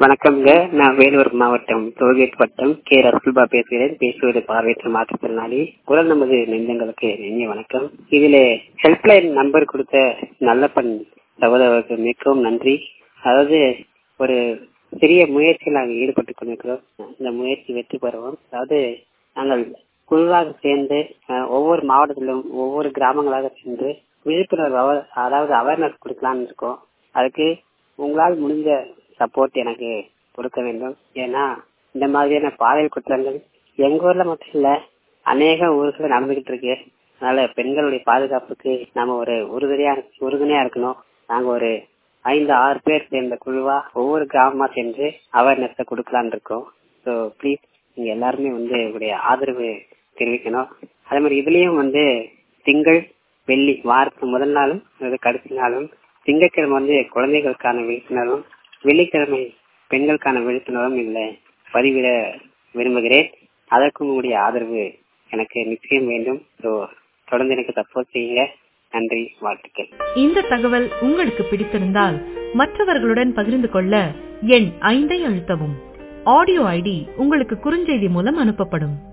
வணக்கம்ங்க. நான் வேலூர் மாவட்டம் டோல்கேட் வட்டம் கே ரசூல்பா பேசுகிறேன். பேசுவது பார்வையற்ற மாற்றுத்திறனாளி. குரல் நமது நெஞ்சங்களுக்கு இனிய வணக்கம். இதுல ஹெல்ப்லைன் நம்பர் கொடுத்த நல்லப்பன் சகோதரருக்கு மிகவும் நன்றி. அதாவது ஒரு சிறிய முயற்சியில் நாங்கள் ஈடுபட்டுக் கொண்டிருக்கிறோம். இந்த முயற்சி வெற்றி பெறுவோம். அதாவது நாங்கள் குழுவாக சேர்ந்து ஒவ்வொரு மாவட்டத்திலும் ஒவ்வொரு கிராமங்களாக சென்று விழிப்புணர்வு அதாவது அவேர்னஸ் கொடுக்கலாம்னு இருக்கோம். அதுக்கு உங்களால் முடிஞ்ச சப்போர்ட் எனக்கு கொடுக்க வேண்டும். ஏன்னா இந்த மாதிரியான பாலியல் குற்றங்கள் எங்க ஊர்ல மட்டும் இல்ல, அநேக ஊர்ல நடந்துகிட்டு இருக்கு. அதனால பெண்களுடைய பாதுகாப்புக்கு நாம ஒரு உறுதுணையா இருக்கணும். நாங்க ஒரு 5-6 பேர் சேர்ந்த குழுவா ஒவ்வொரு கிராமமா சென்று அவேர்னஸ் கொடுக்கலான்னு இருக்கோம். ஸோ ப்ளீஸ் நீங்க எல்லாருமே உங்களுடைய ஆதரவு தெரிவிக்கணும். அதே மாதிரி இதுலயும் திங்கள் வெள்ளி வாரத்துக்கு முதல் நாளும் கடைசி நாளும் திங்கட்கிழமை குழந்தைகளுக்கான விழிப்புணர்வும் வெள்ளிக்கிழமை பெண்களுக்கான விழிப்புணர்வும் இதுல பதிவிட விரும்புகிறேன். அதற்கும் உங்களுடைய ஆதரவு எனக்கு நிச்சயம் வேண்டும். தொடர்ந்து எனக்கு சப்போர்ட் செய்யுங்க. நன்றி, வாழ்த்துக்கள். இந்த தகவல் உங்களுக்கு பிடித்திருந்தால் மற்றவர்களுடன் பகிர்ந்து கொள்ள எண் 5 அழுத்தவும். ஆடியோ ஐடி உங்களுக்கு குறுஞ்செய்தி மூலம் அனுப்பப்படும்.